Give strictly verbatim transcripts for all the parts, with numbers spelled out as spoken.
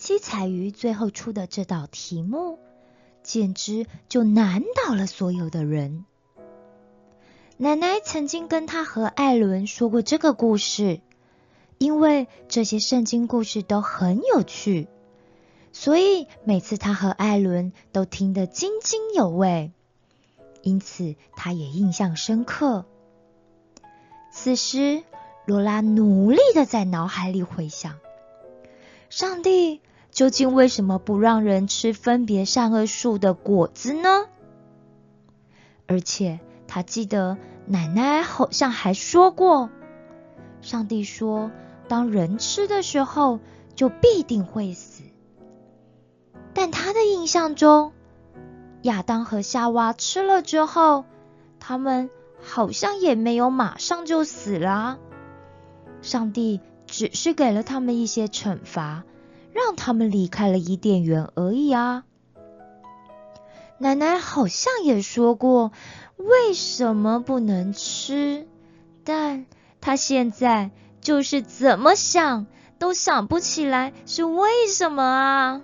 七彩鱼最后出的这道题目，简直就难倒了所有的人。奶奶曾经跟她和艾伦说过这个故事，因为这些圣经故事都很有趣，所以每次她和艾伦都听得津津有味，因此她也印象深刻。此时，罗拉努力地在脑海里回想，上帝究竟为什么不让人吃分别善恶树的果子呢？而且她记得奶奶好像还说过，上帝说当人吃的时候就必定会死。但她的印象中，亚当和夏娃吃了之后，他们好像也没有马上就死了啊。上帝只是给了他们一些惩罚，让他们离开了伊甸园而已啊。奶奶好像也说过为什么不能吃，但她现在就是怎么想都想不起来是为什么啊。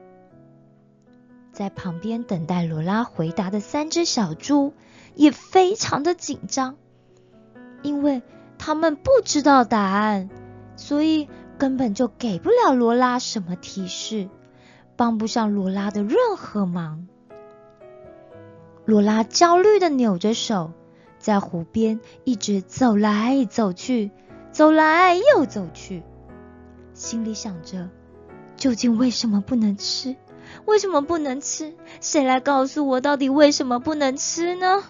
在旁边等待罗拉回答的三只小猪也非常的紧张，因为他们不知道答案，所以根本就给不了罗拉什么提示，帮不上罗拉的任何忙。罗拉焦虑地扭着手，在湖边一直走来走去，走来又走去，心里想着，究竟为什么不能吃？为什么不能吃？谁来告诉我到底为什么不能吃呢？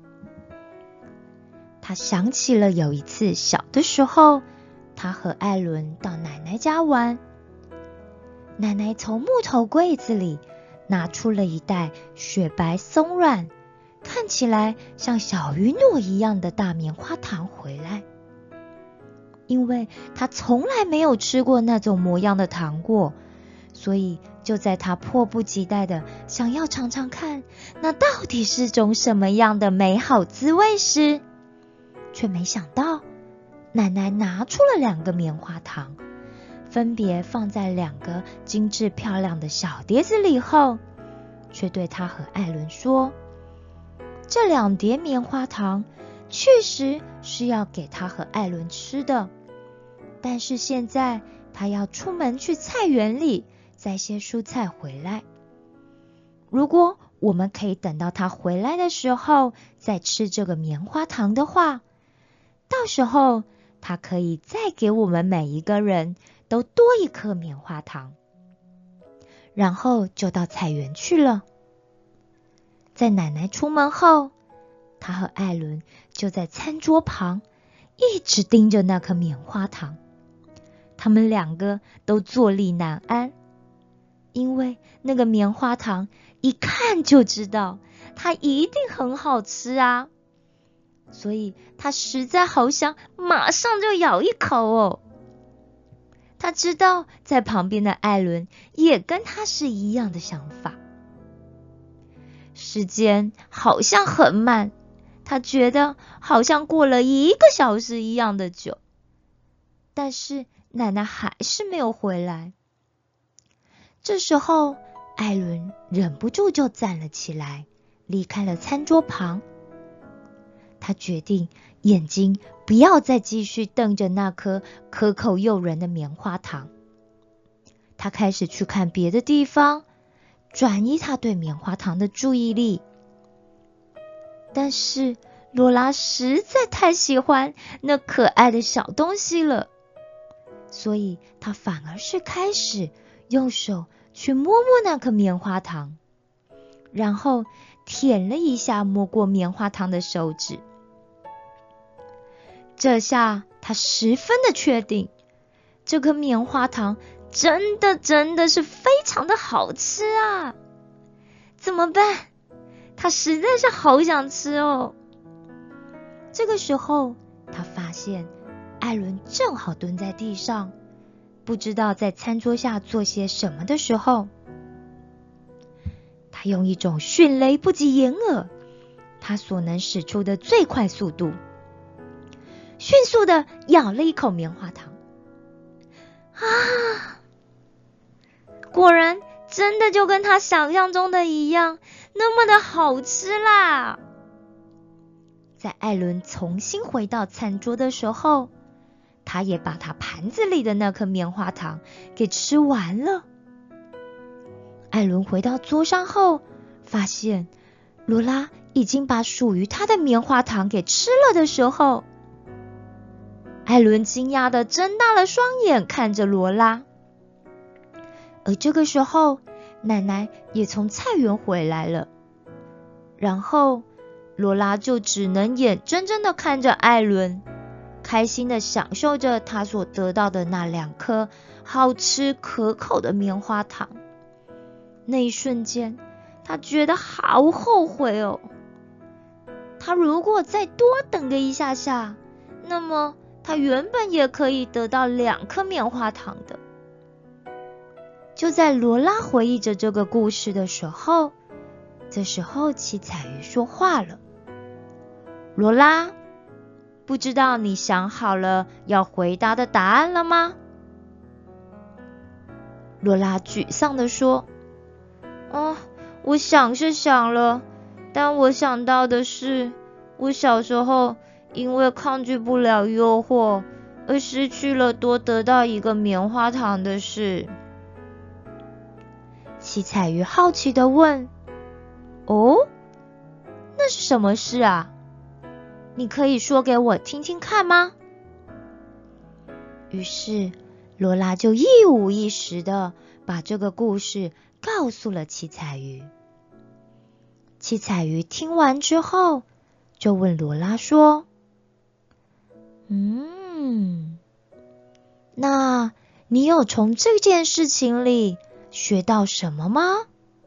他想起了有一次小的时候，他和艾伦到奶奶家玩，奶奶从木头柜子里拿出了一袋雪白松软，看起来像小云朵一样的大棉花糖回来。因为他从来没有吃过那种模样的糖果，所以就在他迫不及待的想要尝尝看那到底是种什么样的美好滋味时，却没想到奶奶拿出了两个棉花糖，分别放在两个精致漂亮的小碟子里后，却对他和艾伦说，这两碟棉花糖确实是要给他和艾伦吃的，但是现在他要出门去菜园里摘些蔬菜回来。如果我们可以等到他回来的时候再吃这个棉花糖的话，到时候他可以再给我们每一个人都多一颗棉花糖，然后就到菜园去了。在奶奶出门后，他和艾伦就在餐桌旁一直盯着那颗棉花糖，他们两个都坐立难安，因为那个棉花糖一看就知道它一定很好吃啊，所以他实在好想马上就咬一口哦。他知道在旁边的艾伦也跟他是一样的想法。时间好像很慢，他觉得好像过了一个小时一样的久，但是奶奶还是没有回来。这时候艾伦忍不住就站了起来，离开了餐桌旁。他决定眼睛不要再继续瞪着那颗可口诱人的棉花糖，他开始去看别的地方，转移他对棉花糖的注意力。但是罗拉实在太喜欢那可爱的小东西了，所以他反而是开始用手去摸摸那颗棉花糖，然后舔了一下摸过棉花糖的手指。这下他十分的确定，这颗棉花糖真的真的是非常的好吃啊！怎么办？他实在是好想吃哦。这个时候，他发现艾伦正好蹲在地上，不知道在餐桌下做些什么的时候，他用一种迅雷不及掩耳，他所能使出的最快速度，迅速的咬了一口棉花糖。啊！ 果然真的就跟他想象中的一样，那么的好吃啦。在艾伦重新回到餐桌的时候，他也把他盘子里的那颗棉花糖给吃完了。艾伦回到桌上后，发现罗拉已经把属于他的棉花糖给吃了的时候，艾伦惊讶地睁大了双眼看着罗拉。而这个时候，奶奶也从菜园回来了，然后罗拉就只能眼睁睁地看着艾伦开心地享受着他所得到的那两颗好吃可口的棉花糖。那一瞬间，他觉得好后悔哦。他如果再多等个一下下，那么他原本也可以得到两颗棉花糖的。就在罗拉回忆着这个故事的时候，这时候七彩鱼说话了：罗拉，不知道你想好了要回答的答案了吗？罗拉沮丧地说：哦，我想是想了，但我想到的是，我小时候因为抗拒不了诱惑，而失去了多得到一个棉花糖的事。七彩鱼好奇地问：哦，那是什么事啊？你可以说给我听听看吗？于是罗拉就一五一十地把这个故事告诉了七彩鱼。七彩鱼听完之后，就问罗拉说：嗯，那你有从这件事情里学到什么吗？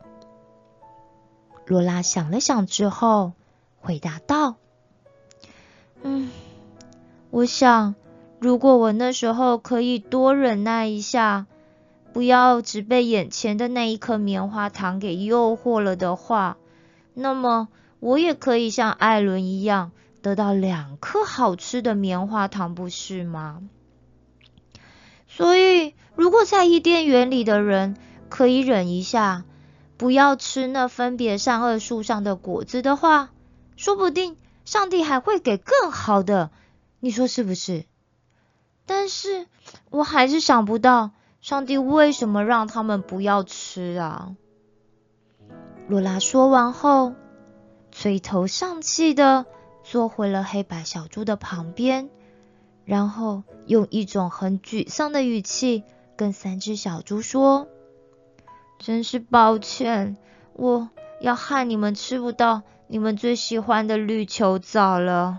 罗拉想了想之后，回答道：嗯，我想，如果我那时候可以多忍耐一下，不要只被眼前的那一颗棉花糖给诱惑了的话，那么我也可以像艾伦一样得到两颗好吃的棉花糖，不是吗？所以，如果在伊甸园里的人可以忍一下，不要吃那分别善恶树上的果子的话，说不定上帝还会给更好的，你说是不是？但是我还是想不到上帝为什么让他们不要吃啊。罗拉说完后，垂头丧气地坐回了黑白小猪的旁边，然后用一种很沮丧的语气跟三只小猪说：真是抱歉，我要害你们吃不到你们最喜欢的绿球藻了。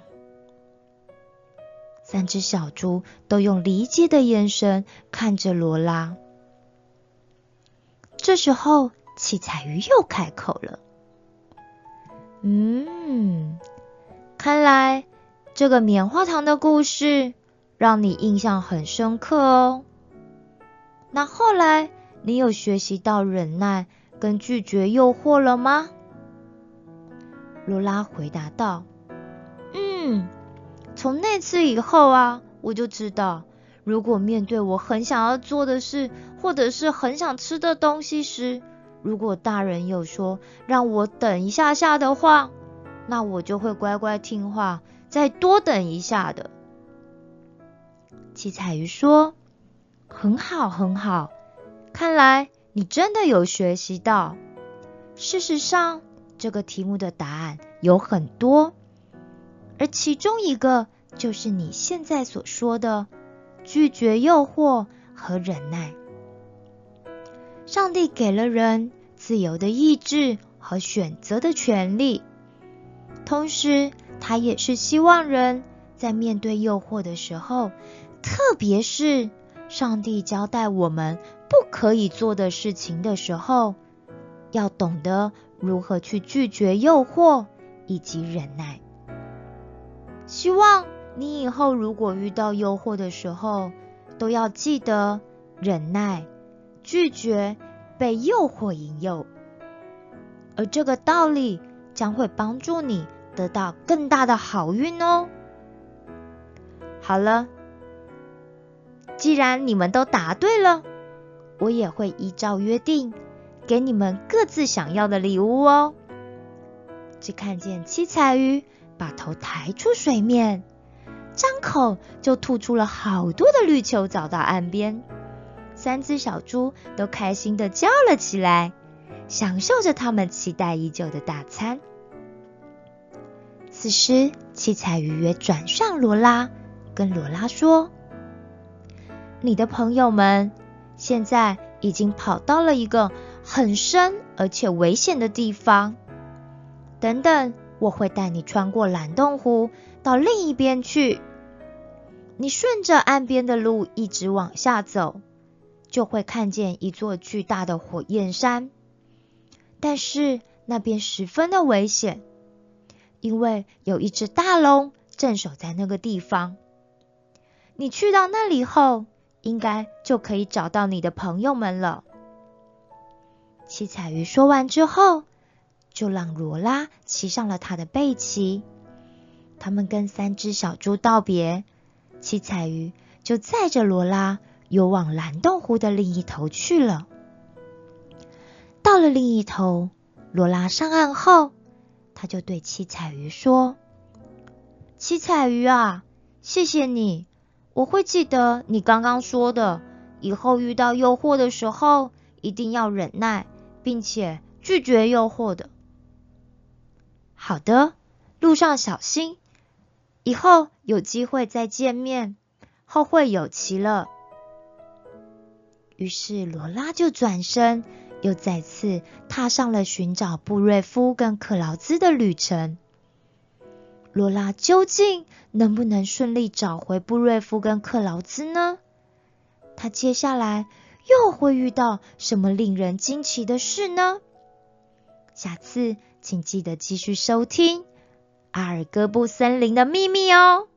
三只小猪都用理解的眼神看着罗拉。这时候七彩鱼又开口了：嗯，看来这个棉花糖的故事让你印象很深刻哦。那后来你有学习到忍耐跟拒绝诱惑了吗？罗拉回答道：嗯，从那次以后啊，我就知道，如果面对我很想要做的事，或者是很想吃的东西时，如果大人有说让我等一下下的话，那我就会乖乖听话，再多等一下的。七彩鱼说：很好很好，看来你真的有学习到。事实上，这个题目的答案有很多，而其中一个就是你现在所说的拒绝诱惑和忍耐。上帝给了人自由的意志和选择的权利，同时他也是希望人在面对诱惑的时候，特别是上帝交代我们不可以做的事情的时候，要懂得如何去拒绝诱惑以及忍耐。希望你以后如果遇到诱惑的时候，都要记得忍耐，拒绝被诱惑引诱。而这个道理将会帮助你得到更大的好运哦。好了，既然你们都答对了， 我也会依照约定，给你们各自想要的礼物哦。只看见七彩鱼把头抬出水面，张口就吐出了好多的绿球藻到岸边。三只小猪都开心地叫了起来，享受着他们期待已久的大餐。此时，七彩鱼也转向罗拉，跟罗拉说：你的朋友们现在已经跑到了一个很深而且危险的地方，等等，我会带你穿过蓝洞湖到另一边去。你顺着岸边的路一直往下走，就会看见一座巨大的火焰山，但是那边十分的危险，因为有一只大龙镇守在那个地方。你去到那里后，应该就可以找到你的朋友们了。七彩鱼说完之后，就让罗拉骑上了他的背鳍。他们跟三只小猪道别，七彩鱼就载着罗拉游往蓝洞湖的另一头去了。到了另一头，罗拉上岸后，他就对七彩鱼说：七彩鱼啊，谢谢你，我会记得你刚刚说的，以后遇到诱惑的时候，一定要忍耐，并且拒绝诱惑的。好的，路上小心，以后有机会再见面，后会有期了。于是罗拉就转身，又再次踏上了寻找布瑞夫跟克劳兹的旅程。罗拉究竟能不能顺利找回布瑞夫跟克劳兹呢？他接下来又会遇到什么令人惊奇的事呢？下次请记得继续收听《阿尔戈布森林的秘密》哦。